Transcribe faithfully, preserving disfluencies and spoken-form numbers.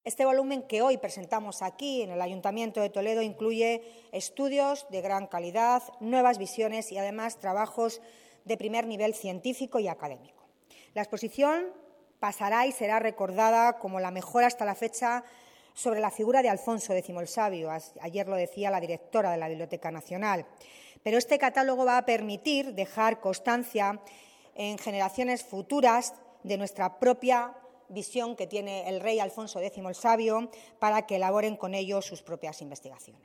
Este volumen que hoy presentamos aquí en el Ayuntamiento de Toledo incluye estudios de gran calidad, nuevas visiones y, además, trabajos de primer nivel científico y académico. La exposición pasará y será recordada como la mejor hasta la fecha sobre la figura de Alfonso X el Sabio. Ayer lo decía la directora de la Biblioteca Nacional. Pero este catálogo va a permitir dejar constancia en generaciones futuras de nuestra propia visión que tiene el rey Alfonso X el Sabio para que elaboren con ello sus propias investigaciones.